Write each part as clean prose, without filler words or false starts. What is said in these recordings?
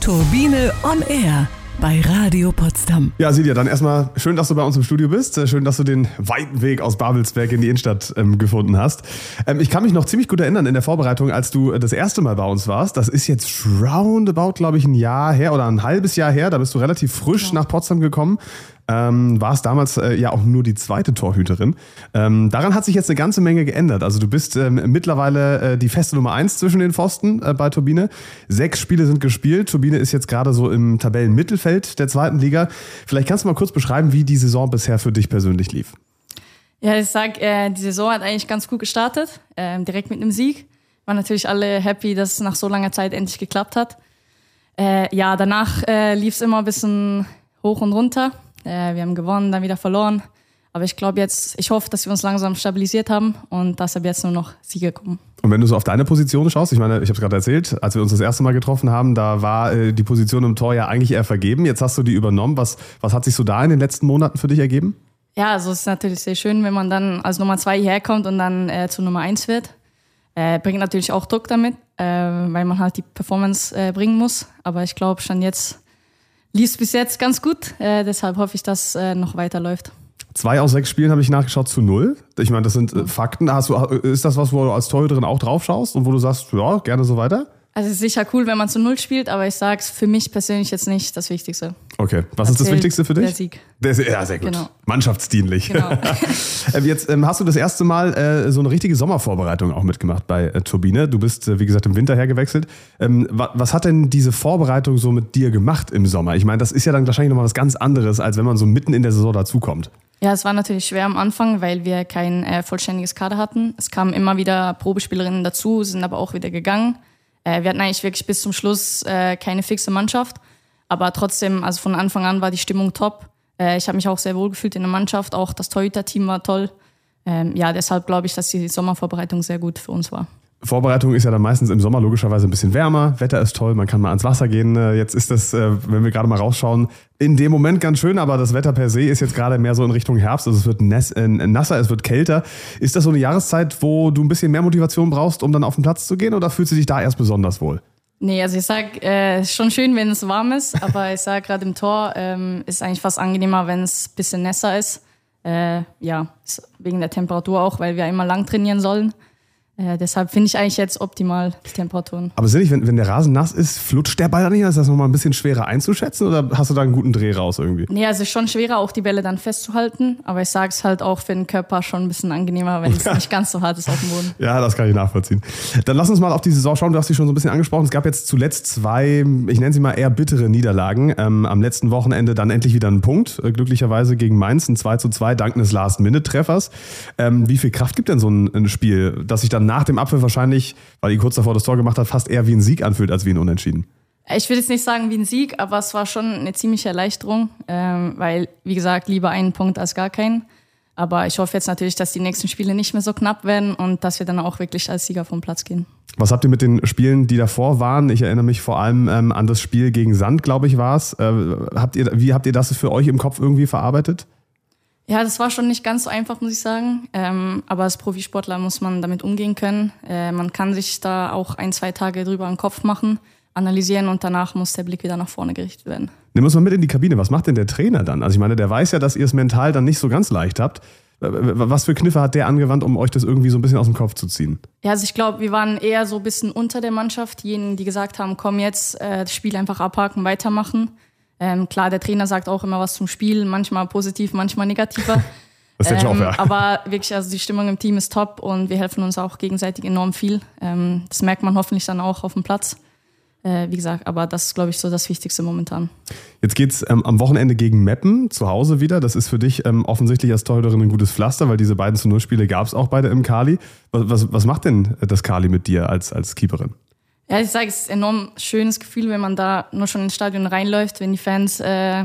Turbine on Air bei Radio Potsdam. Ja, Silja, dann erstmal schön, dass du bei uns im Studio bist. Schön, dass du den weiten Weg aus Babelsberg in die Innenstadt gefunden hast. Ich kann mich noch ziemlich gut erinnern in der Vorbereitung, als du das erste Mal bei uns warst. Das ist jetzt roundabout, glaube ich, ein Jahr her oder ein halbes Jahr her. Da bist du relativ frisch nach Potsdam gekommen. Warst damals ja auch nur die zweite Torhüterin. Daran hat sich jetzt eine ganze Menge geändert. Also du bist mittlerweile die feste Nummer 1 zwischen den Pfosten bei Turbine. 6 Spiele sind gespielt. Turbine ist jetzt gerade so im Tabellenmittelfeld der zweiten Liga. Vielleicht kannst du mal kurz beschreiben, wie die Saison bisher für dich persönlich lief. Ja, ich sag, die Saison hat eigentlich ganz gut gestartet. Direkt mit einem Sieg. Waren natürlich alle happy, dass es nach so langer Zeit endlich geklappt hat. Danach lief es immer ein bisschen hoch und runter. Wir haben gewonnen, dann wieder verloren. Aber ich hoffe, dass wir uns langsam stabilisiert haben und dass ab jetzt nur noch Siege kommen. Und wenn du so auf deine Position schaust, ich meine, ich habe es gerade erzählt, als wir uns das erste Mal getroffen haben, da war die Position im Tor ja eigentlich eher vergeben. Jetzt hast du die übernommen. Was hat sich so da in den letzten Monaten für dich ergeben? Ja, also es ist natürlich sehr schön, wenn man dann als Nummer 2 hierher kommt und dann zu Nummer 1 wird. Bringt natürlich auch Druck damit, weil man halt die Performance bringen muss. Aber ich glaube, schon jetzt lief es bis jetzt ganz gut, deshalb hoffe ich, dass es noch weiterläuft. 2 aus 6 Spielen habe ich nachgeschaut zu 0. Ich meine, das sind Fakten. Ist das was, wo du als Torhüterin auch drauf schaust und wo du sagst, ja, gerne so weiter? Also es ist sicher cool, wenn man zu 0 spielt, aber ich sage es für mich persönlich jetzt nicht das Wichtigste. Okay, was ist das Wichtigste für dich? Der Sieg. Ja, sehr gut. Genau. Mannschaftsdienlich. Genau. Jetzt hast du das erste Mal so eine richtige Sommervorbereitung auch mitgemacht bei Turbine. Du bist, wie gesagt, im Winter hergewechselt. Was hat denn diese Vorbereitung so mit dir gemacht im Sommer? Ich meine, das ist ja dann wahrscheinlich nochmal was ganz anderes, als wenn man so mitten in der Saison dazukommt. Ja, es war natürlich schwer am Anfang, weil wir kein vollständiges Kader hatten. Es kamen immer wieder Probespielerinnen dazu, sind aber auch wieder gegangen. Wir hatten eigentlich wirklich bis zum Schluss keine fixe Mannschaft. Aber trotzdem, also von Anfang an war die Stimmung top. Ich habe mich auch sehr wohl gefühlt in der Mannschaft. Auch das Torhüter-Team war toll. Deshalb glaube ich, dass die Sommervorbereitung sehr gut für uns war. Vorbereitung ist ja dann meistens im Sommer logischerweise ein bisschen wärmer. Wetter ist toll, man kann mal ans Wasser gehen. Jetzt ist das, wenn wir gerade mal rausschauen, in dem Moment ganz schön, aber das Wetter per se ist jetzt gerade mehr so in Richtung Herbst. Also es wird nasser, es wird kälter. Ist das so eine Jahreszeit, wo du ein bisschen mehr Motivation brauchst, um dann auf den Platz zu gehen, oder fühlst du dich da erst besonders wohl? Nee, also ich sag, ist schon schön, wenn es warm ist, aber ich sag gerade im Tor ist eigentlich fast angenehmer, wenn es ein bisschen nässer ist. Wegen der Temperatur auch, weil wir immer lang trainieren sollen. Deshalb finde ich eigentlich jetzt optimal die Temperaturen. Aber sinnig, wenn der Rasen nass ist, flutscht der Ball dann nicht? Ist das nochmal ein bisschen schwerer einzuschätzen oder hast du da einen guten Dreh raus irgendwie? Nee, also es ist schon schwerer, auch die Bälle dann festzuhalten. Aber ich sage es halt auch für den Körper schon ein bisschen angenehmer, wenn es nicht ganz so hart ist auf dem Boden. Ja, das kann ich nachvollziehen. Dann lass uns mal auf die Saison schauen. Du hast sie schon so ein bisschen angesprochen. Es gab jetzt zuletzt 2, ich nenne sie mal eher bittere Niederlagen. Am letzten Wochenende dann endlich wieder einen Punkt. Glücklicherweise gegen Mainz, ein 2:2, dank eines Last-Minute-Treffers. Wie viel Kraft gibt denn so ein Spiel, dass sich dann nach dem Abpfiff wahrscheinlich, weil ihr kurz davor das Tor gemacht habt, fast eher wie ein Sieg anfühlt als wie ein Unentschieden? Ich will jetzt nicht sagen wie ein Sieg, aber es war schon eine ziemliche Erleichterung, weil, wie gesagt, lieber einen Punkt als gar keinen. Aber ich hoffe jetzt natürlich, dass die nächsten Spiele nicht mehr so knapp werden und dass wir dann auch wirklich als Sieger vom Platz gehen. Was habt ihr mit den Spielen, die davor waren? Ich erinnere mich vor allem an das Spiel gegen Sand, glaube ich, war es. Wie habt ihr das für euch im Kopf irgendwie verarbeitet? Ja, das war schon nicht ganz so einfach, muss ich sagen. Aber als Profisportler muss man damit umgehen können. Man kann sich da auch 1-2 Tage drüber im Kopf machen, analysieren und danach muss der Blick wieder nach vorne gerichtet werden. Nimm uns mal mit in die Kabine. Was macht denn der Trainer dann? Also ich meine, der weiß ja, dass ihr es mental dann nicht so ganz leicht habt. Was für Kniffe hat der angewandt, um euch das irgendwie so ein bisschen aus dem Kopf zu ziehen? Ja, also ich glaube, wir waren eher so ein bisschen unter der Mannschaft. Diejenigen, die gesagt haben, komm jetzt, das Spiel einfach abhaken, weitermachen. Klar, der Trainer sagt auch immer was zum Spiel, manchmal positiv, manchmal negativer. Das ist der Job, ja. Aber wirklich, also die Stimmung im Team ist top und wir helfen uns auch gegenseitig enorm viel. Das merkt man hoffentlich dann auch auf dem Platz. Wie gesagt, aber das ist, glaube ich, so das Wichtigste momentan. Jetzt geht's am Wochenende gegen Meppen, zu Hause wieder. Das ist für dich offensichtlich als Torhüterin ein gutes Pflaster, weil diese beiden 0-Spiele gab es auch beide im Kali. Was macht denn das Kali mit dir als Keeperin? Ja, ich sage, es ist ein enorm schönes Gefühl, wenn man da nur schon ins Stadion reinläuft, wenn die Fans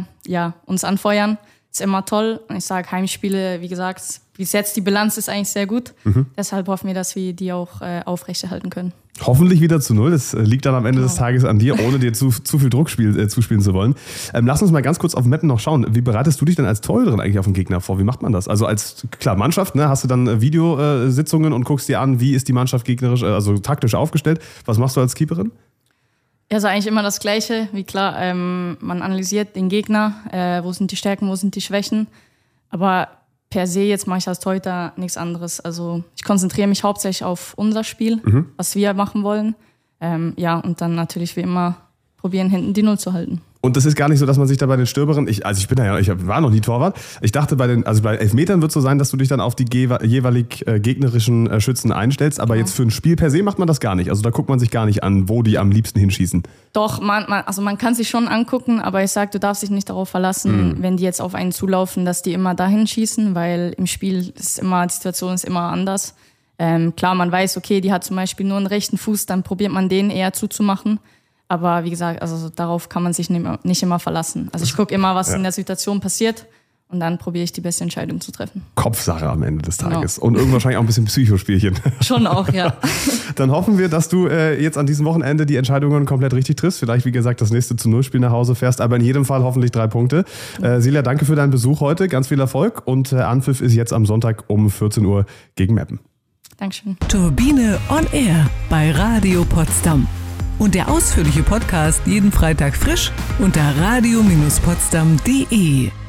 uns anfeuern. Ist immer toll. Und ich sage, Heimspiele, wie gesagt, bis jetzt die Bilanz ist eigentlich sehr gut. Deshalb hoffen wir, dass wir die auch aufrechterhalten können. Hoffentlich wieder zu 0. Das liegt dann am Ende des Tages an dir, ohne dir zu viel Druck zuspielen zu wollen. Lass uns mal ganz kurz auf Meppen noch schauen. Wie bereitest du dich denn als Torhüterin eigentlich auf den Gegner vor? Wie macht man das? Also als Mannschaft, ne, hast du dann Videositzungen und guckst dir an, wie ist die Mannschaft gegnerisch, also taktisch aufgestellt. Was machst du als Keeperin? Also eigentlich immer das Gleiche, wie klar, man analysiert den Gegner, wo sind die Stärken, wo sind die Schwächen, aber per se jetzt mache ich als Torhüter nichts anderes. Also ich konzentriere mich hauptsächlich auf unser Spiel, was wir machen wollen, und dann natürlich wie immer probieren, hinten die Null zu halten. Und das ist gar nicht so, dass man sich da bei den Stürmeren, ich war noch nie Torwart, ich dachte bei Elfmetern wird es so sein, dass du dich dann auf die jeweilig gegnerischen Schützen einstellst, aber jetzt für ein Spiel per se macht man das gar nicht. Also da guckt man sich gar nicht an, wo die am liebsten hinschießen. Doch, man kann sich schon angucken, aber ich sag, du darfst dich nicht darauf verlassen, wenn die jetzt auf einen zulaufen, dass die immer dahin schießen, weil im Spiel die Situation ist immer anders. Klar, man weiß, okay, die hat zum Beispiel nur einen rechten Fuß, dann probiert man den eher zuzumachen. Aber wie gesagt, also darauf kann man sich nicht immer verlassen. Also ich gucke immer, was in der Situation passiert und dann probiere ich die beste Entscheidung zu treffen. Kopfsache am Ende des Tages. Genau. Und irgendwann wahrscheinlich auch ein bisschen Psychospielchen. Schon auch, ja. Dann hoffen wir, dass du jetzt an diesem Wochenende die Entscheidungen komplett richtig triffst. Vielleicht, wie gesagt, das nächste zu-0-Spiel nach Hause fährst, aber in jedem Fall hoffentlich 3 Punkte. Silja, danke für deinen Besuch heute. Ganz viel Erfolg und Anpfiff ist jetzt am Sonntag um 14 Uhr gegen Meppen. Dankeschön. Turbine on Air bei Radio Potsdam. Und der ausführliche Podcast jeden Freitag frisch unter radio-potsdam.de.